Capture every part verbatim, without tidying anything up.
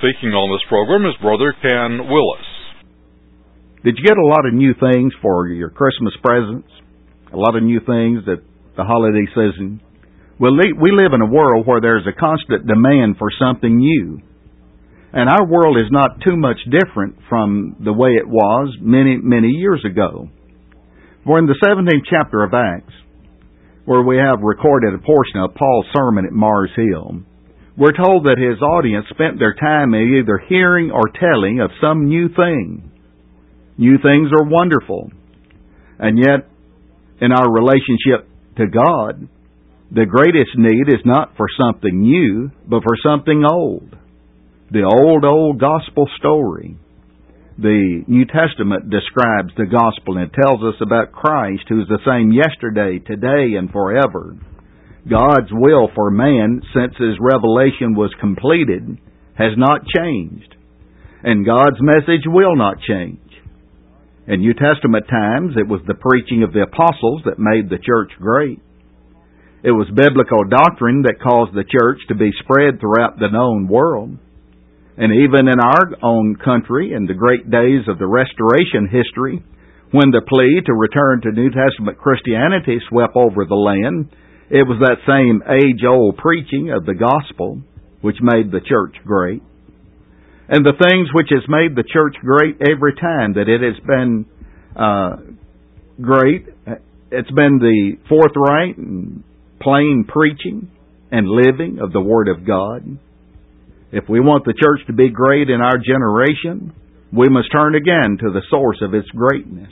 speaking on this program is Brother Ken Willis. Did you get a lot of new things for your Christmas presents? A lot of new things at the holiday season? Well, we live in a world where there's a constant demand for something new. And our world is not too much different from the way it was many, many years ago. For in the seventeenth chapter of Acts, where we have recorded a portion of Paul's sermon at Mars Hill, we're told that his audience spent their time either hearing or telling of some new thing. New things are wonderful. And yet, in our relationship to God, the greatest need is not for something new, but for something old. The old, old gospel story. The New Testament describes the gospel and tells us about Christ, who's the same yesterday, today, and forever. God's will for man, since His revelation was completed, has not changed. And God's message will not change. In New Testament times, it was the preaching of the apostles that made the church great. It was biblical doctrine that caused the church to be spread throughout the known world. And even in our own country, in the great days of the Restoration history, when the plea to return to New Testament Christianity swept over the land, it was that same age-old preaching of the gospel which made the church great. And the things which has made the church great every time that it has been uh, great, it's been the forthright and plain preaching and living of the Word of God. If we want the church to be great in our generation, we must turn again to the source of its greatness.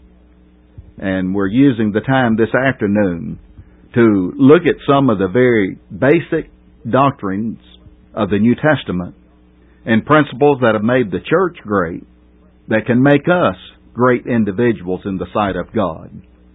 And we're using the time this afternoon to look at some of the very basic doctrines of the New Testament and principles that have made the church great, that can make us great individuals in the sight of God.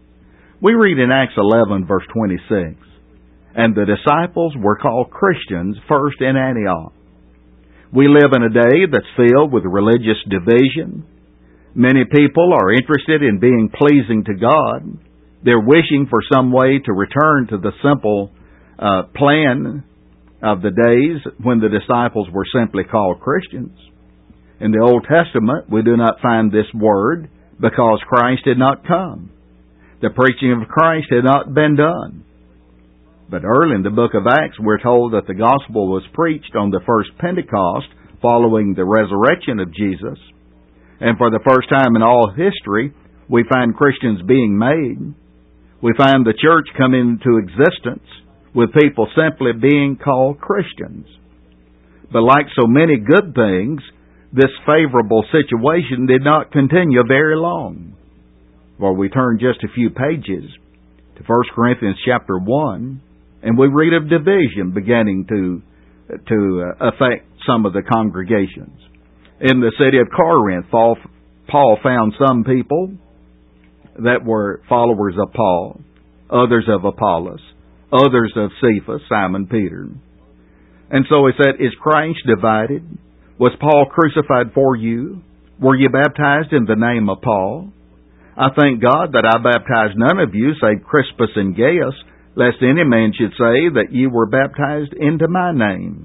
We read in Acts eleven, verse twenty-six, "And the disciples were called Christians first in Antioch." We live in a day that's filled with religious division. Many people are interested in being pleasing to God. They're wishing for some way to return to the simple uh, plan of the days when the disciples were simply called Christians. In the Old Testament, we do not find this word because Christ had not come. The preaching of Christ had not been done. But early in the book of Acts, we're told that the gospel was preached on the first Pentecost following the resurrection of Jesus. And for the first time in all history, we find Christians being made. We find the church come into existence with people simply being called Christians. But like so many good things, this favorable situation did not continue very long. For we turn just a few pages to First Corinthians chapter one, and we read of division beginning to to uh, affect some of the congregations. In the city of Corinth, Paul, Paul found some people that were followers of Paul, others of Apollos, others of Cephas, Simon Peter. And so he said, "Is Christ divided? Was Paul crucified for you? Were you baptized in the name of Paul? I thank God that I baptized none of you, save Crispus and Gaius, lest any man should say that you were baptized into my name."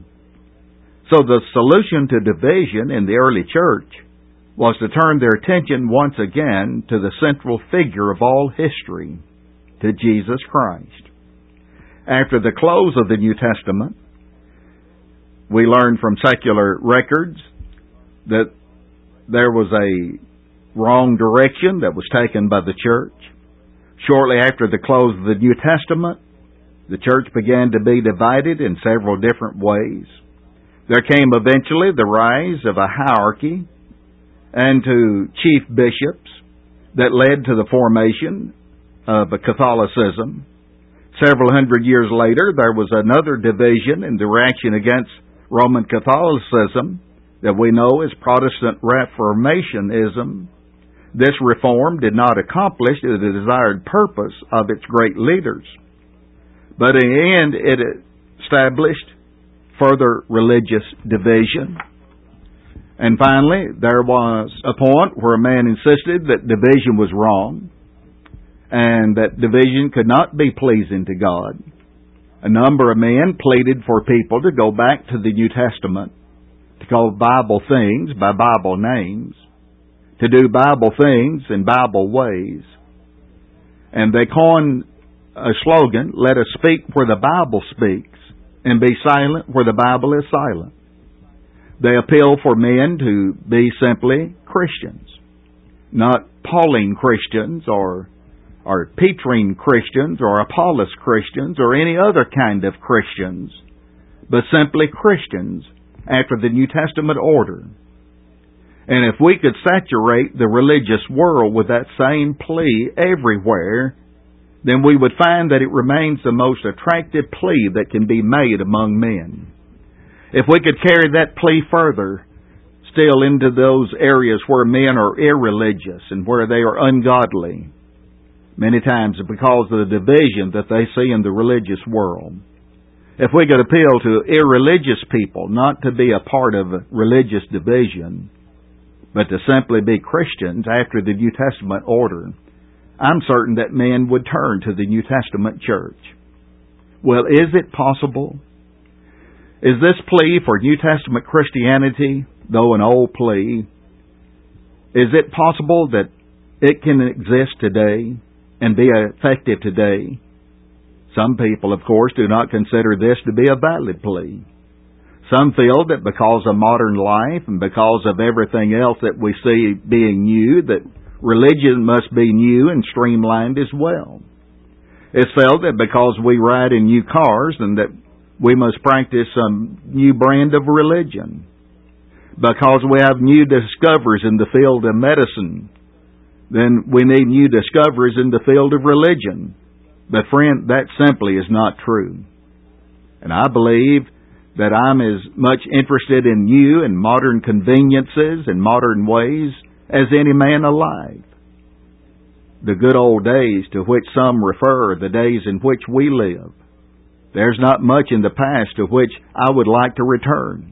So the solution to division in the early church was to turn their attention once again to the central figure of all history, to Jesus Christ. After the close of the New Testament, we learn from secular records that there was a wrong direction that was taken by the church. Shortly after the close of the New Testament, the church began to be divided in several different ways. There came eventually the rise of a hierarchy and to chief bishops that led to the formation of a Catholicism. Several hundred years later, there was another division in the reaction against Roman Catholicism that we know as Protestant Reformationism. This reform did not accomplish the desired purpose of its great leaders, but in the end it established further religious division. And finally, there was a point where a man insisted that division was wrong and that division could not be pleasing to God. A number of men pleaded for people to go back to the New Testament, to call Bible things by Bible names, to do Bible things in Bible ways. And they coin a slogan, let us speak where the Bible speaks and be silent where the Bible is silent. They appeal for men to be simply Christians, not Pauline Christians or, or Petrine Christians or Apollos Christians or any other kind of Christians, but simply Christians after the New Testament order. And if we could saturate the religious world with that same plea everywhere, then we would find that it remains the most attractive plea that can be made among men. If we could carry that plea further, still into those areas where men are irreligious and where they are ungodly, many times because of the division that they see in the religious world. If we could appeal to irreligious people not to be a part of religious division, but to simply be Christians after the New Testament order, I'm certain that men would turn to the New Testament church. Well, is it possible? Is this plea for New Testament Christianity, though an old plea, is it possible that it can exist today and be effective today? Some people, of course, do not consider this to be a valid plea. Some feel that because of modern life and because of everything else that we see being new, that religion must be new and streamlined as well. It's felt that because we ride in new cars and that we must practice some new brand of religion. Because we have new discoveries in the field of medicine, then we need new discoveries in the field of religion. But friend, that simply is not true. And I believe that I'm as much interested in new and modern conveniences and modern ways as any man alive. The good old days to which some refer, the days in which we live, there's not much in the past to which I would like to return.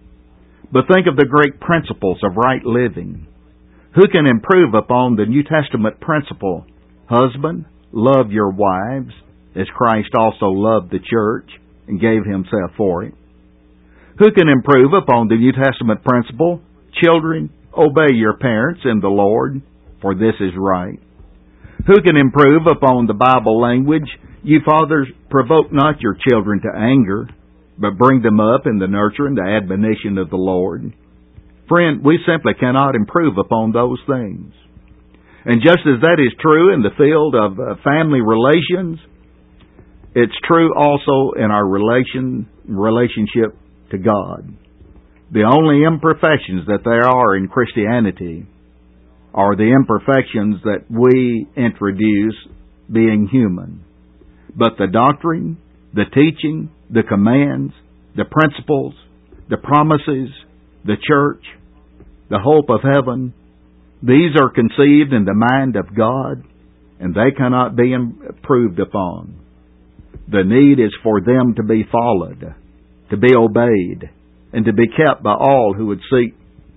But think of the great principles of right living. Who can improve upon the New Testament principle, husband, love your wives, as Christ also loved the church and gave himself for it? Who can improve upon the New Testament principle, children, obey your parents in the Lord, for this is right? Who can improve upon the Bible language, you fathers, provoke not your children to anger, but bring them up in the nurture and the admonition of the Lord? Friend, we simply cannot improve upon those things. And just as that is true in the field of uh, family relations, it's true also in our relation relationship to God. The only imperfections that there are in Christianity are the imperfections that we introduce being human. But the doctrine, the teaching, the commands, the principles, the promises, the church, the hope of heaven, these are conceived in the mind of God, and they cannot be improved upon. The need is for them to be followed, to be obeyed, and to be kept by all who would seek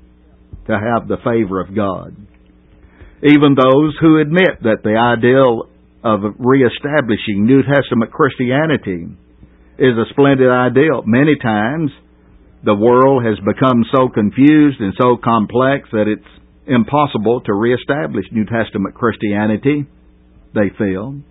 to have the favor of God. Even those who admit that the ideal of reestablishing New Testament Christianity is a splendid ideal. Many times the world has become so confused and so complex that it's impossible to reestablish New Testament Christianity, they feel.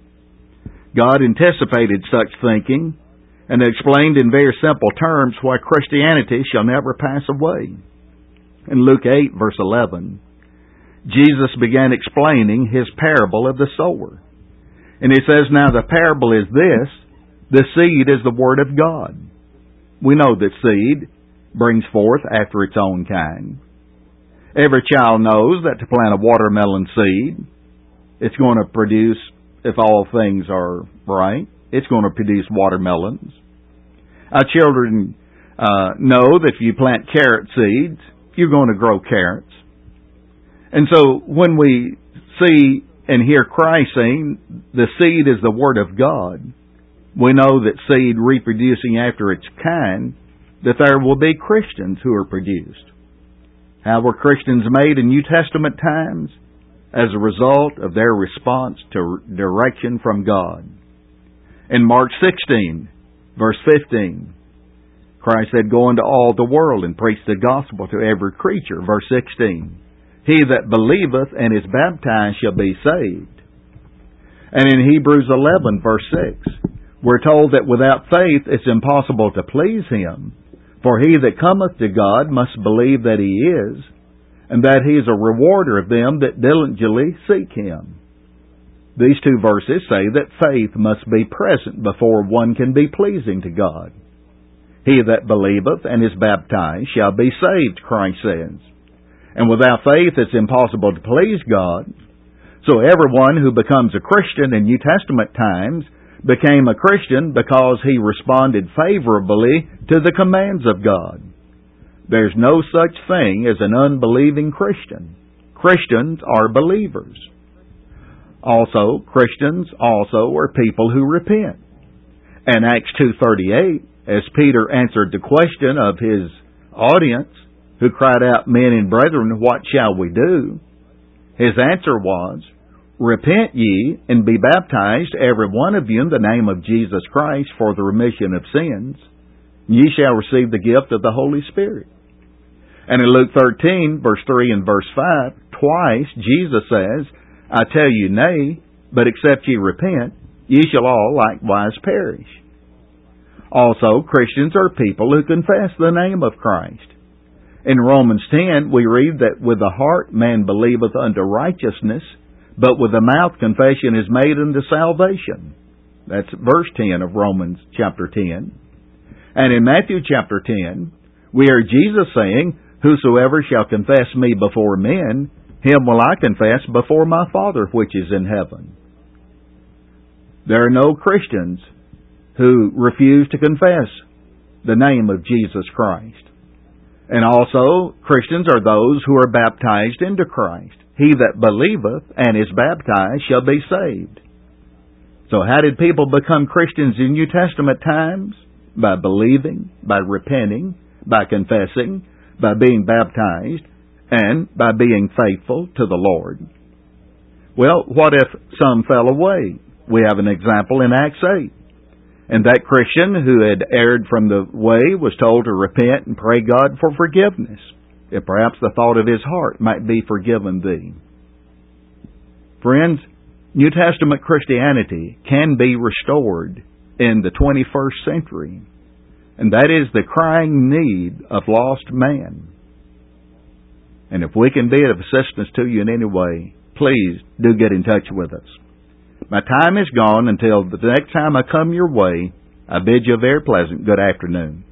God anticipated such thinking and explained in very simple terms why Christianity shall never pass away. In Luke eight, verse eleven, Jesus began explaining his parable of the sower. And he says, now the parable is this, the seed is the word of God. We know that seed brings forth after its own kind. Every child knows that to plant a watermelon seed, it's going to produce, if all things are right, it's going to produce watermelons. Our children uh, know that if you plant carrot seeds, you're going to grow carrots. And so when we see and hear Christ saying, the seed is the Word of God, we know that seed reproducing after its kind, that there will be Christians who are produced. How were Christians made in New Testament times? As a result of their response to direction from God. In Mark sixteen, verse fifteen, Christ said, "Go into all the world and preach the gospel to every creature." Verse sixteen, "He that believeth and is baptized shall be saved." And in Hebrews eleven, verse six, we're told that without faith it's impossible to please Him. For he that cometh to God must believe that He is, and that He is a rewarder of them that diligently seek Him. These two verses say that faith must be present before one can be pleasing to God. "He that believeth and is baptized shall be saved," Christ says. And without faith it's impossible to please God. So everyone who becomes a Christian in New Testament times became a Christian because he responded favorably to the commands of God. There's no such thing as an unbelieving Christian. Christians are believers. Also, Christians also are people who repent. In Acts two thirty-eight, as Peter answered the question of his audience, who cried out, "Men and brethren, what shall we do?" his answer was, "Repent ye, and be baptized, every one of you, in the name of Jesus Christ, for the remission of sins. Ye shall receive the gift of the Holy Spirit." And in Luke thirteen, verse three and verse five, twice Jesus says, "I tell you, nay, but except ye repent, ye shall all likewise perish." Also, Christians are people who confess the name of Christ. In Romans ten, we read that with the heart man believeth unto righteousness, but with the mouth confession is made unto salvation. That's verse ten of Romans chapter ten. And in Matthew chapter ten, we hear Jesus saying, "Whosoever shall confess me before men, him will I confess before my Father which is in heaven." There are no Christians who refuse to confess the name of Jesus Christ. And also, Christians are those who are baptized into Christ. "He that believeth and is baptized shall be saved." So how did people become Christians in New Testament times? By believing, by repenting, by confessing, by being baptized, and by being faithful to the Lord. Well, what if some fell away? We have an example in Acts eight. And that Christian who had erred from the way was told to repent and pray God for forgiveness, if perhaps the thought of his heart might be forgiven thee. Friends, New Testament Christianity can be restored in the twenty-first century, and that is the crying need of lost man. And if we can be of assistance to you in any way, please do get in touch with us. My time is gone. Until the next time I come your way, I bid you a very pleasant good afternoon.